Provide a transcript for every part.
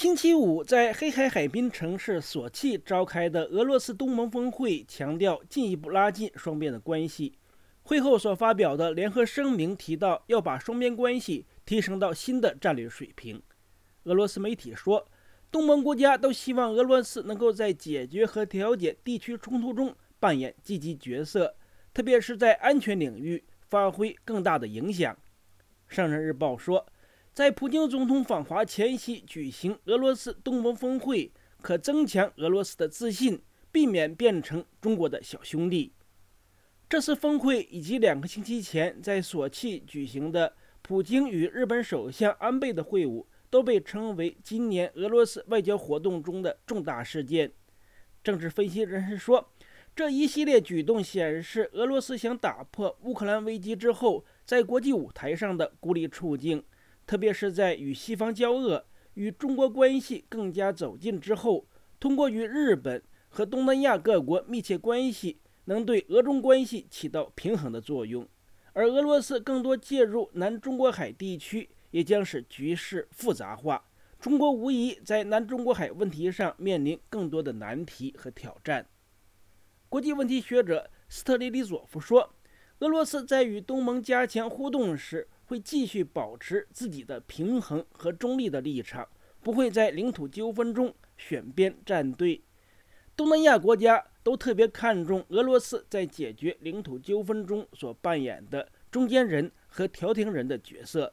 星期五，在黑海海滨城市索契召开的俄罗斯东盟峰会强调进一步拉近双边的关系。会后所发表的联合声明提到，要把双边关系提升到新的战略水平。俄罗斯媒体说，东盟国家都希望俄罗斯能够在解决和调解地区冲突中扮演积极角色，特别是在安全领域发挥更大的影响。上任日报说，在普京总统访华前夕举行俄罗斯东盟峰会，可增强俄罗斯的自信，避免变成中国的小兄弟。这次峰会以及2个星期前在索契举行的普京与日本首相安倍的会晤，都被称为今年俄罗斯外交活动中的重大事件。政治分析人士说，这一系列举动显示俄罗斯想打破乌克兰危机之后在国际舞台上的孤立处境，特别是在与西方交恶、与中国关系更加走近之后，通过与日本和东南亚各国密切关系，能对俄中关系起到平衡的作用。而俄罗斯更多介入南中国海地区，也将使局势复杂化。中国无疑在南中国海问题上面临更多的难题和挑战。国际问题学者斯特列里佐夫说，俄罗斯在与东盟加强互动时，会继续保持自己的平衡和中立的立场，不会在领土纠纷中选边站队。东南亚国家都特别看重俄罗斯在解决领土纠纷中所扮演的中间人和调停人的角色。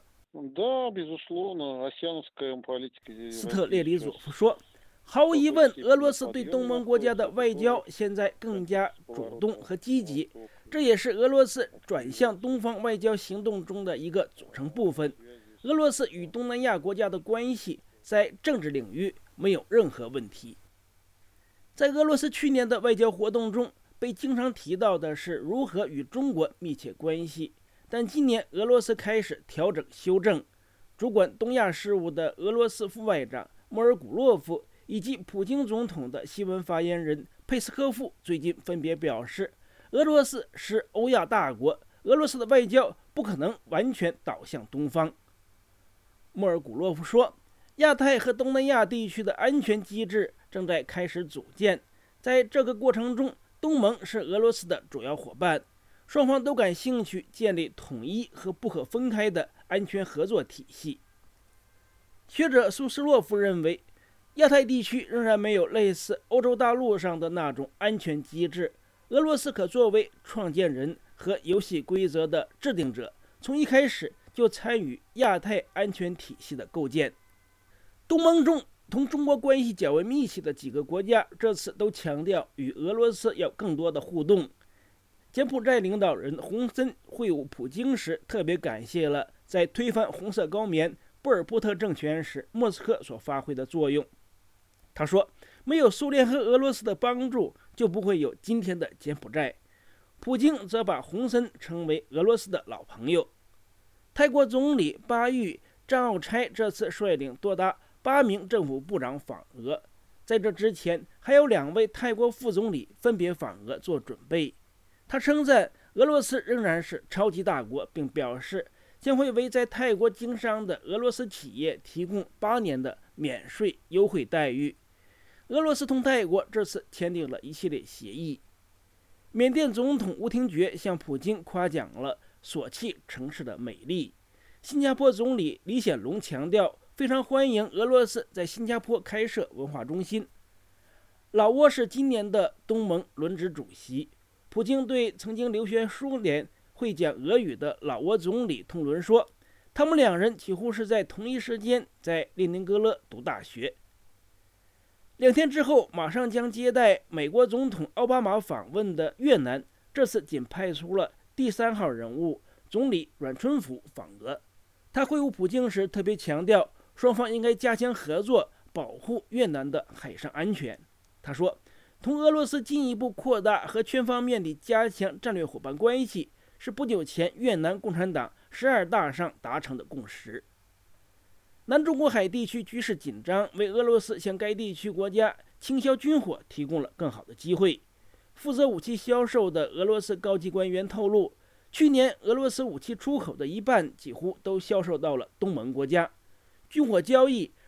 斯特列里佐夫说，毫无疑问，俄罗斯对东盟国家的外交现在更加主动和积极，这也是俄罗斯转向东方外交行动中的一个组成部分。俄罗斯与东南亚国家的关系在政治领域没有任何问题。在俄罗斯去年的外交活动中，被经常提到的是如何与中国密切关系，但今年俄罗斯开始调整修正。主管东亚事务的俄罗斯副外长莫尔古洛夫以及普京总统的新闻发言人佩斯科夫最近分别表示，俄罗斯是欧亚大国，俄罗斯的外交不可能完全倒向东方。莫尔古洛夫说，亚太和东南亚地区的安全机制正在开始组建，在这个过程中，东盟是俄罗斯的主要伙伴，双方都感兴趣建立统一和不可分开的安全合作体系。学者苏斯洛夫认为，亚太地区仍然没有类似欧洲大陆上的那种安全机制，俄罗斯可作为创建人和游戏规则的制定者，从一开始就参与亚太安全体系的构建。东盟中同中国关系较为密切的几个国家，这次都强调与俄罗斯要更多的互动。柬埔寨领导人洪森会晤普京时，特别感谢了在推翻红色高棉波尔波特政权时莫斯科所发挥的作用。他说，没有苏联和俄罗斯的帮助，就不会有今天的柬埔寨。普京则把洪森称为俄罗斯的老朋友。泰国总理巴育张奥差这次率领多达8名政府部长访俄，在这之前还有2位泰国副总理分别访俄做准备。他称赞俄罗斯仍然是超级大国，并表示将会为在泰国经商的俄罗斯企业提供8年的免税优惠待遇。俄罗斯同泰国这次签订了一系列协议。缅甸总统吴廷觉向普京夸奖了索契城市的美丽。新加坡总理李显龙强调，非常欢迎俄罗斯在新加坡开设文化中心。老挝是今年的东盟轮值主席。普京对曾经留学苏联、会讲俄语的老挝总理通伦说，他们2人几乎是在同一时间在列宁格勒读大学。2天之后，马上将接待美国总统奥巴马访问的越南，这次仅派出了第3号人物总理阮春福访俄。他会晤普京时特别强调，双方应该加强合作，保护越南的海上安全。他说，同俄罗斯进一步扩大和全方面地加强战略伙伴关系，是不久前越南共产党12大上达成的共识。南中国海地区局势紧张，为俄罗斯向该地区国家倾销军火提供了更好的机会。负责武器销售的俄罗斯高级官员透露，去年俄罗斯武器出口的一半几乎都销售到了东盟国家。军火交易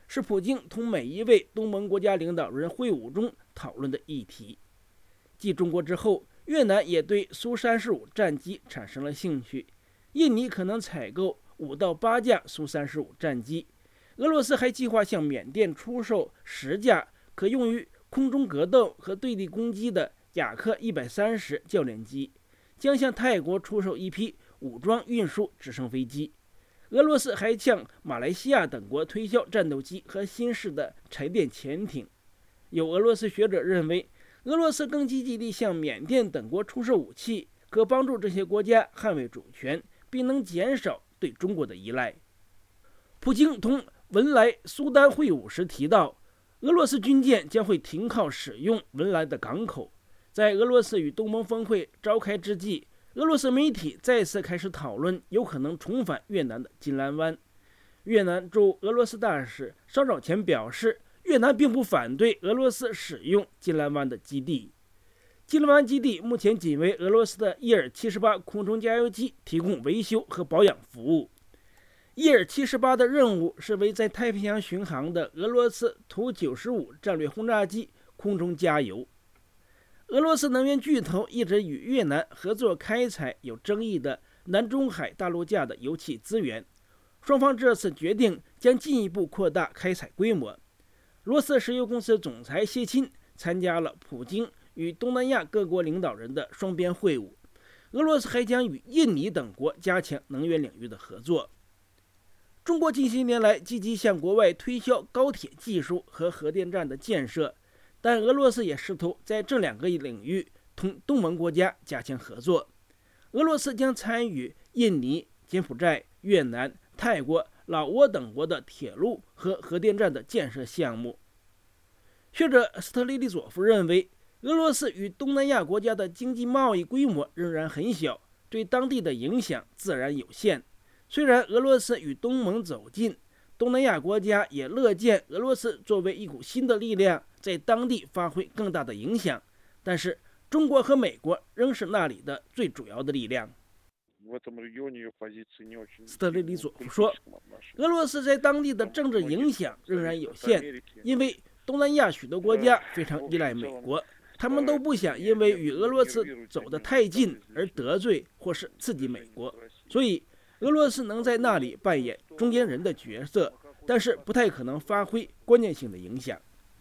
是普京同每一位东盟国家领导人会晤中讨论的议题。继中国之后，越南也对苏35战机产生了兴趣，印尼可能采购5到8架苏35战机，俄罗斯还计划向缅甸出售10架可用于空中格斗和对地攻击的雅克130教练机，将向泰国出售一批武装运输直升飞机。俄罗斯还向马来西亚等国推销战斗机和新式的柴电潜艇。有俄罗斯学者认为，俄罗斯更积极地向缅甸等国出售武器，可帮助这些国家捍卫主权，并能减少对中国的依赖。普京同文莱苏丹会晤时提到，俄罗斯军舰将会停靠使用文莱的港口。在俄罗斯与东盟峰会召开之际，俄罗斯媒体再次开始讨论有可能重返越南的金兰湾。越南驻俄罗斯大使稍早前表示，越南并不反对俄罗斯使用金兰湾的基地。金兰湾基地目前仅为俄罗斯的伊尔78空中加油机提供维修和保养服务。伊尔78的任务是为在太平洋巡航的俄罗斯图95战略轰炸机空中加油。俄罗斯能源巨头一直与越南合作开采有争议的南中海大陆架的油气资源，双方这次决定将进一步扩大开采规模。罗斯石油公司总裁谢钦参加了普京与东南亚各国领导人的双边会晤。俄罗斯还将与印尼等国加强能源领域的合作。中国近些年来积极向国外推销高铁技术和核电站的建设，但俄罗斯也试图在这2个领域同东盟国家加强合作。俄罗斯将参与印尼、柬埔寨、越南、泰国、老挝等国的铁路和核电站的建设项目。学者斯特雷利佐夫认为，俄罗斯与东南亚国家的经济贸易规模仍然很小，对当地的影响自然有限。虽然俄罗斯与东盟走近，东南亚国家也乐见俄罗斯作为一股新的力量在当地发挥更大的影响，但是中国和美国仍是那里的最主要的力量。斯特雷利佐夫说，俄罗斯在当地的政治影响仍然有限，因为东南亚许多国家非常依赖美国，他们都不想因为与俄罗斯走得太近而得罪或是刺激美国，所以俄罗斯能在那里扮演中间人的角色，但是不太可能发挥关键性的影响。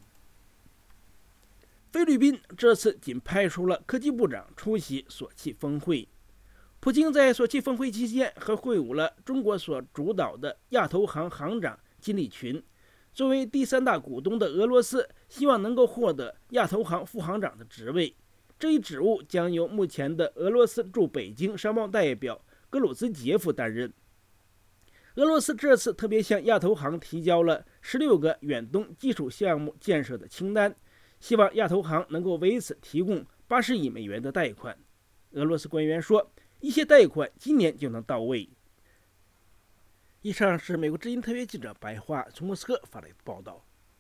菲律宾这次仅派出了科技部长出席索契峰会。普京在索契峰会期间还会晤了中国所主导的亚投行行长金立群。作为第3大股东的俄罗斯希望能够获得亚投行副行长的职位，这一职务将由目前的俄罗斯驻北京商贸代表格鲁兹杰夫担任。俄罗斯这次特别向亚投行提交了16个远东基础项目建设的清单，希望亚投行能够为此提供80亿美元的贷款。俄罗斯官员说，一些贷款今年就能到位。以上是美国之音特约记者白桦从莫斯科发来的报道。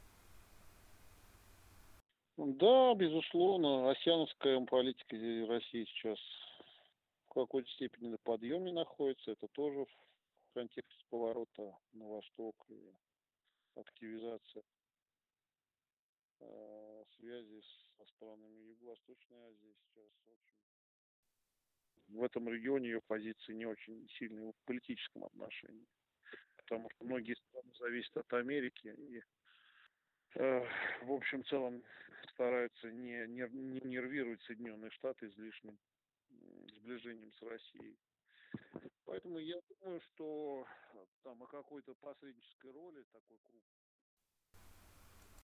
Да, безусловно, осяновская политика России сейчас в какой-то степени на подъеме находится. Это тоже в контексте поворота на восток и активизация связи со странами Юго-Восточной Азии сейчас очень. В этом регионе ее позиции не очень сильные в политическом отношении, потому что многие страны зависят от Америки и в общем целом стараются не нервировать Соединенные Штаты излишним сближением с Россией. Поэтому я думаю, что там о какой-то посреднической роли такой крупной